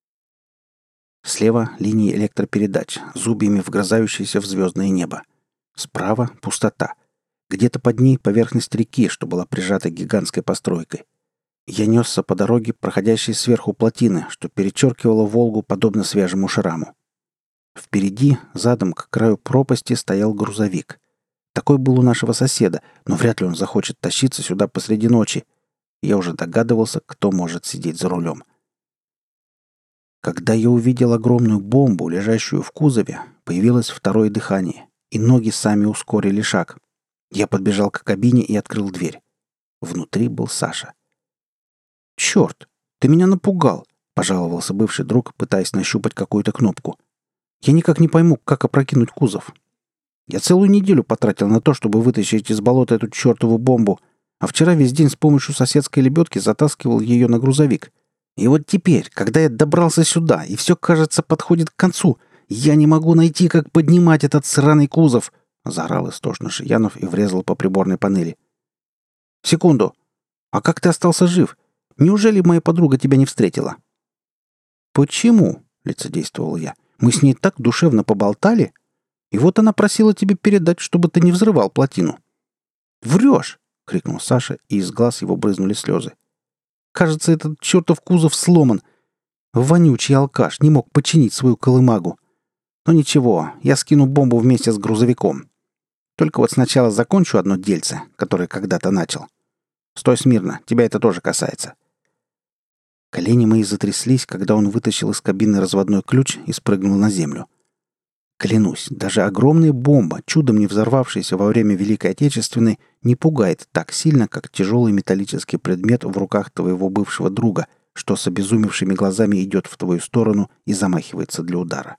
Слева — линии электропередач, зубьями вгрызающиеся в звездное небо. Справа — пустота. Где-то под ней поверхность реки, что была прижата гигантской постройкой. Я несся по дороге, проходящей сверху плотины, что перечеркивало Волгу подобно свежему шраму. Впереди, задом к краю пропасти, стоял грузовик. Такой был у нашего соседа, но вряд ли он захочет тащиться сюда посреди ночи. Я уже догадывался, кто может сидеть за рулем. Когда я увидел огромную бомбу, лежащую в кузове, появилось второе дыхание, и ноги сами ускорили шаг. Я подбежал к кабине и открыл дверь. Внутри был Саша. «Черт, ты меня напугал!» — пожаловался бывший друг, пытаясь нащупать какую-то кнопку. «Я никак не пойму, как опрокинуть кузов. Я целую неделю потратил на то, чтобы вытащить из болота эту чертову бомбу, а вчера весь день с помощью соседской лебедки затаскивал ее на грузовик. И вот теперь, когда я добрался сюда, и все, кажется, подходит к концу, я не могу найти, как поднимать этот сраный кузов!» — заорал истошно Шиянов и врезал по приборной панели. «Секунду! А как ты остался жив? Неужели моя подруга тебя не встретила?» «Почему?» — лицедействовал я. «Мы с ней так душевно поболтали. И вот она просила тебе передать, чтобы ты не взрывал плотину». «Врешь!» — крикнул Саша, и из глаз его брызнули слезы. «Кажется, этот чертов кузов сломан. Вонючий алкаш не мог починить свою колымагу. Но ничего, я скину бомбу вместе с грузовиком. Только вот сначала закончу одно дельце, которое когда-то начал. Стой смирно, тебя это тоже касается». Колени мои затряслись, когда он вытащил из кабины разводной ключ и спрыгнул на землю. Клянусь, даже огромная бомба, чудом не взорвавшаяся во время Великой Отечественной, не пугает так сильно, как тяжелый металлический предмет в руках твоего бывшего друга, что с обезумевшими глазами идет в твою сторону и замахивается для удара.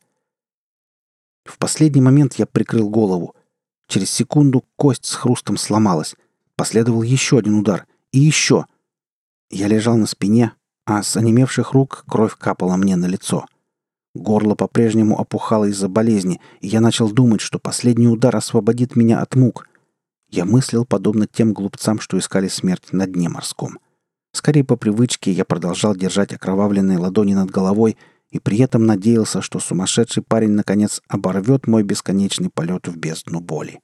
В последний момент я прикрыл голову. Через секунду кость с хрустом сломалась. Последовал еще один удар. И еще. Я лежал на спине, а с онемевших рук кровь капала мне на лицо. Горло по-прежнему опухало из-за болезни, и я начал думать, что последний удар освободит меня от мук. Я мыслил подобно тем глупцам, что искали смерть на дне морском. Скорее по привычке я продолжал держать окровавленные ладони над головой и при этом надеялся, что сумасшедший парень наконец оборвет мой бесконечный полет в бездну боли.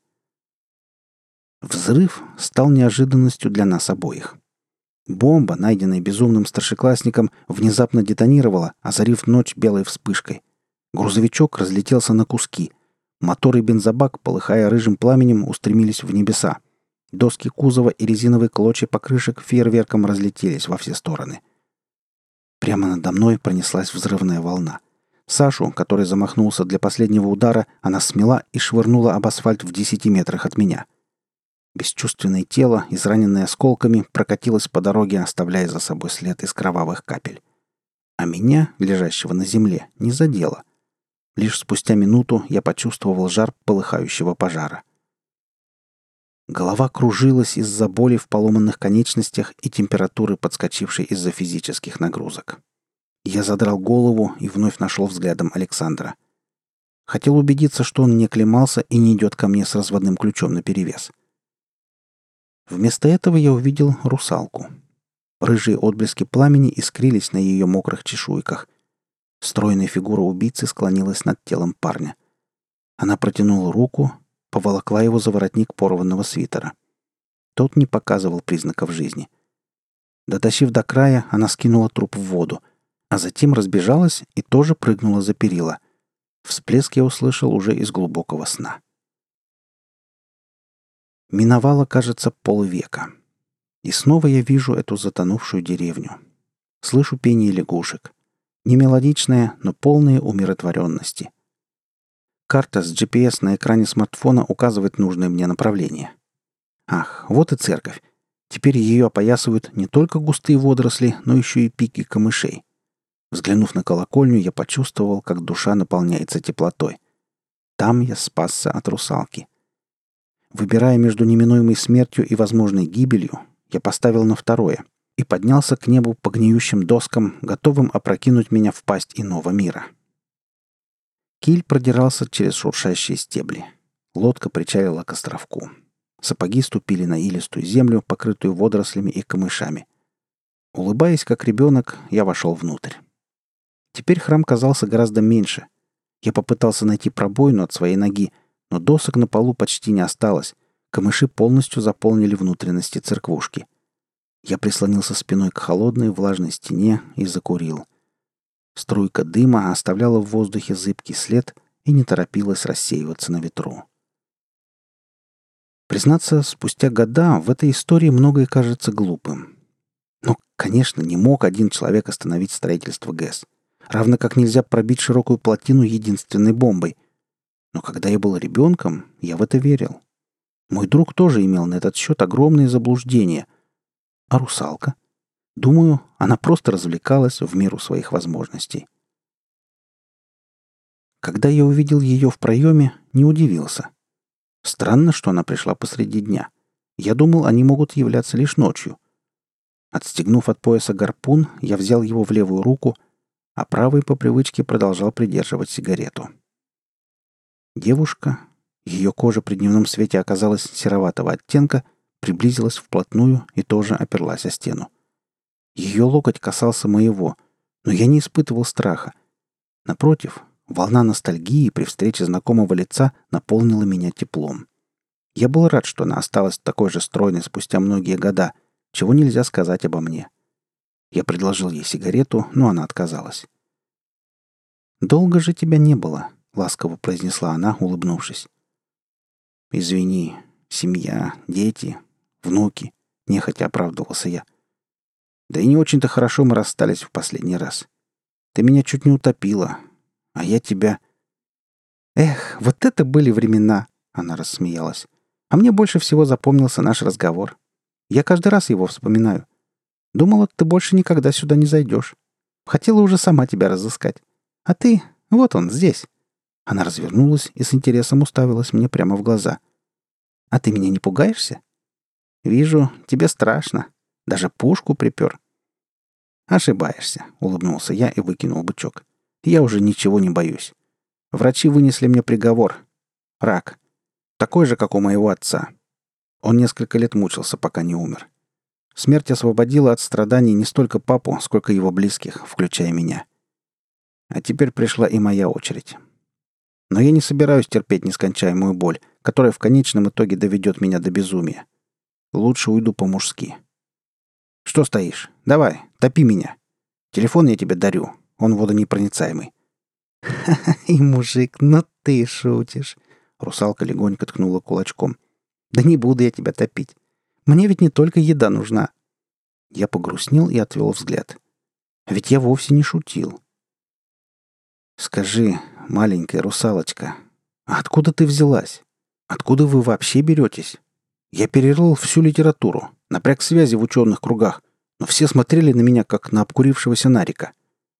Взрыв стал неожиданностью для нас обоих. Бомба, найденная безумным старшеклассником, внезапно детонировала, озарив ночь белой вспышкой. Грузовичок разлетелся на куски. Мотор и бензобак, полыхая рыжим пламенем, устремились в небеса. Доски кузова и резиновые клочья покрышек фейерверком разлетелись во все стороны. Прямо надо мной пронеслась взрывная волна. Сашу, который замахнулся для последнего удара, она смела и швырнула об асфальт в 10 метрах от меня. Бесчувственное тело, израненное осколками, прокатилось по дороге, оставляя за собой след из кровавых капель. А меня, лежащего на земле, не задело. Лишь спустя минуту я почувствовал жар полыхающего пожара. Голова кружилась из-за боли в поломанных конечностях и температуры, подскочившей из-за физических нагрузок. Я задрал голову и вновь нашел взглядом Александра. Хотел убедиться, что он не оклемался и не идет ко мне с разводным ключом наперевес. Вместо этого я увидел русалку. Рыжие отблески пламени искрились на ее мокрых чешуйках. Стройная фигура убийцы склонилась над телом парня. Она протянула руку, поволокла его за воротник порванного свитера. Тот не показывал признаков жизни. Дотащив до края, она скинула труп в воду, а затем разбежалась и тоже прыгнула за перила. Всплеск я услышал уже из глубокого сна. Миновало, кажется, полвека. И снова я вижу эту затонувшую деревню. Слышу пение лягушек. Не мелодичное, но полное умиротворенности. Карта с GPS на экране смартфона указывает нужное мне направление. Ах, вот и церковь. Теперь ее опоясывают не только густые водоросли, но еще и пики камышей. Взглянув на колокольню, я почувствовал, как душа наполняется теплотой. Там я спасся от русалки. Выбирая между неминуемой смертью и возможной гибелью, я поставил на второе и поднялся к небу по гниющим доскам, готовым опрокинуть меня в пасть иного мира. Киль продирался через шуршащие стебли. Лодка причалила к островку. Сапоги ступили на илистую землю, покрытую водорослями и камышами. Улыбаясь, как ребенок, я вошел внутрь. Теперь храм казался гораздо меньше. Я попытался найти пробоину от своей ноги, но досок на полу почти не осталось. Камыши полностью заполнили внутренности церквушки. Я прислонился спиной к холодной влажной стене и закурил. Струйка дыма оставляла в воздухе зыбкий след и не торопилась рассеиваться на ветру. Признаться, спустя года в этой истории многое кажется глупым. Но, конечно, не мог один человек остановить строительство ГЭС. Равно как нельзя пробить широкую плотину единственной бомбой. Но когда я был ребенком, я в это верил. Мой друг тоже имел на этот счет огромные заблуждения. А русалка? Думаю, она просто развлекалась в меру своих возможностей. Когда я увидел ее в проеме, не удивился. Странно, что она пришла посреди дня. Я думал, они могут являться лишь ночью. Отстегнув от пояса гарпун, я взял его в левую руку, а правой по привычке продолжал придерживать сигарету. Девушка, ее кожа при дневном свете оказалась сероватого оттенка, приблизилась вплотную и тоже оперлась о стену. Ее локоть касался моего, но я не испытывал страха. Напротив, волна ностальгии при встрече знакомого лица наполнила меня теплом. Я был рад, что она осталась такой же стройной спустя многие года, чего нельзя сказать обо мне. Я предложил ей сигарету, но она отказалась. «Долго же тебя не было», — ласково произнесла она, улыбнувшись. «Извини, семья, дети, внуки», — нехотя оправдывался я. «Да и не очень-то хорошо мы расстались в последний раз. Ты меня чуть не утопила, а я тебя...» «Эх, вот это были времена!» — она рассмеялась. «А мне больше всего запомнился наш разговор. Я каждый раз его вспоминаю. Думала, ты больше никогда сюда не зайдешь. Хотела уже сама тебя разыскать. А ты... Вот он, здесь». Она развернулась и с интересом уставилась мне прямо в глаза. «А ты меня не пугаешься?» «Вижу, тебе страшно. Даже пушку припер». «Ошибаешься», — улыбнулся я и выкинул бычок. «Я уже ничего не боюсь. Врачи вынесли мне приговор. Рак. Такой же, как у моего отца. Он несколько лет мучился, пока не умер. Смерть освободила от страданий не столько папу, сколько его близких, включая меня. А теперь пришла и моя очередь. Но я не собираюсь терпеть нескончаемую боль, которая в конечном итоге доведет меня до безумия. Лучше уйду по-мужски. Что стоишь? Давай, топи меня. Телефон я тебе дарю. Он водонепроницаемый». «Ха-ха, и мужик, ну ты шутишь!» Русалка легонько ткнула кулачком. «Да не буду я тебя топить. Мне ведь не только еда нужна». Я погрустнел и отвел взгляд. Ведь я вовсе не шутил. «Скажи, маленькая русалочка, а откуда ты взялась? Откуда вы вообще беретесь? Я перерыл всю литературу, напряг связи в ученых кругах, но все смотрели на меня, как на обкурившегося нарика».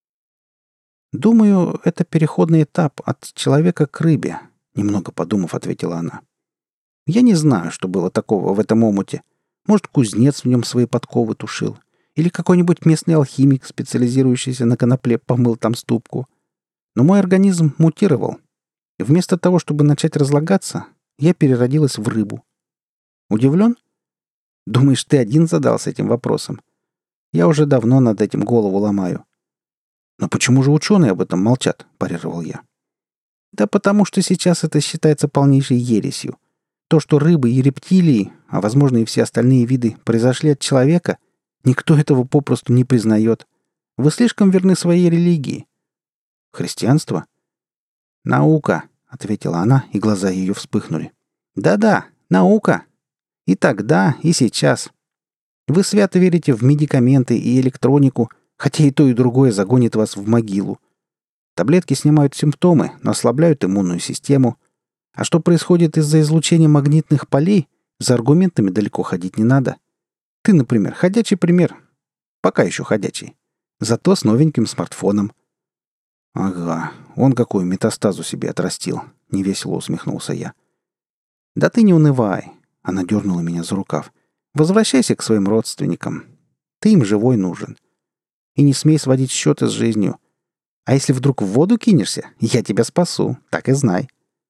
«Думаю, это переходный этап от человека к рыбе», — немного подумав, ответила она. «Я не знаю, что было такого в этом омуте. Может, кузнец в нем свои подковы тушил. Или какой-нибудь местный алхимик, специализирующийся на конопле, помыл там ступку. Но мой организм мутировал. И вместо того, чтобы начать разлагаться, я переродилась в рыбу. Удивлен? Думаешь, ты один задался этим вопросом? Я уже давно над этим голову ломаю». «Но почему же ученые об этом молчат?» – парировал я. «Да потому что сейчас это считается полнейшей ересью. То, что рыбы и рептилии, а возможно и все остальные виды, произошли от человека, никто этого попросту не признает. Вы слишком верны своей религии». «Христианство?» «Наука», — ответила она, и глаза ее вспыхнули. «Да-да, наука. И тогда, и сейчас. Вы свято верите в медикаменты и электронику, хотя и то, и другое загонит вас в могилу. Таблетки снимают симптомы, но ослабляют иммунную систему. А что происходит из-за излучения магнитных полей, за аргументами далеко ходить не надо. Ты, например, ходячий пример. Пока еще ходячий. Зато с новеньким смартфоном». «Ага, он какую метастазу себе отрастил», — невесело усмехнулся я. «Да ты не унывай», — она дернула меня за рукав. «Возвращайся к своим родственникам. Ты им живой нужен. И не смей сводить счеты с жизнью. А если вдруг в воду кинешься, я тебя спасу, так и знай».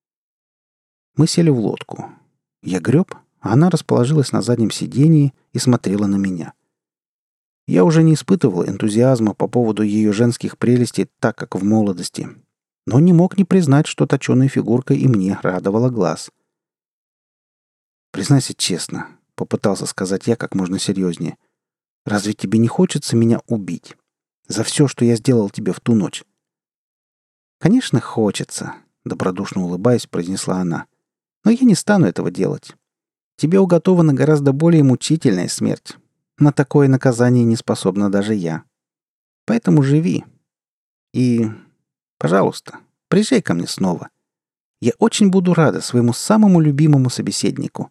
Мы сели в лодку. Я греб, а она расположилась на заднем сидении и смотрела на меня. Я уже не испытывал энтузиазма по поводу ее женских прелестей так, как в молодости, но не мог не признать, что точеная фигурка и мне радовала глаз. «Признайся честно», — попытался сказать я как можно серьезнее, «разве тебе не хочется меня убить? За все, что я сделал тебе в ту ночь?» «Конечно, хочется», — добродушно улыбаясь, произнесла она. «Но я не стану этого делать. Тебе уготована гораздо более мучительная смерть. На такое наказание не способна даже я. Поэтому живи. И, пожалуйста, приезжай ко мне снова. Я очень буду рада своему самому любимому собеседнику».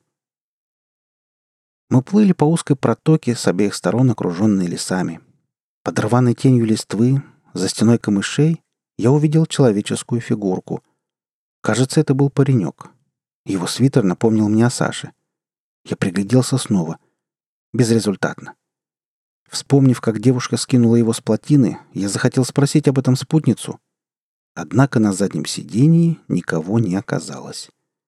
Мы плыли по узкой протоке, с обеих сторон окруженной лесами. Под рваной тенью листвы, за стеной камышей, я увидел человеческую фигурку. Кажется, это был паренек. Его свитер напомнил мне о Саше. Я пригляделся снова. Безрезультатно. Вспомнив, как девушка скинула его с плотины, я захотел спросить об этом спутницу. Однако на заднем сидении никого не оказалось.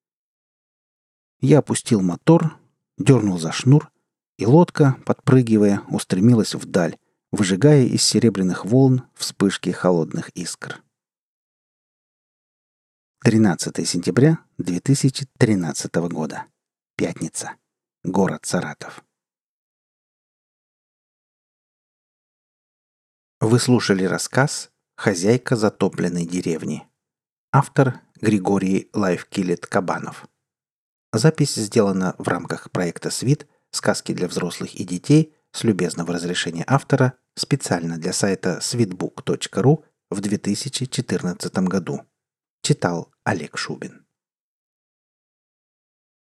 Я опустил мотор, дернул за шнур, и лодка, подпрыгивая, устремилась вдаль, выжигая из серебряных волн вспышки холодных искр. 13 сентября 2013 года. Пятница. Город Саратов. Вы слушали рассказ «Хозяйка затопленной деревни». Автор Григорий Лайфкилет-Кабанов. Запись сделана в рамках проекта «Свит. Сказки для взрослых и детей» с любезного разрешения автора специально для сайта sweetbook.ru в 2014 году. Читал Олег Шубин.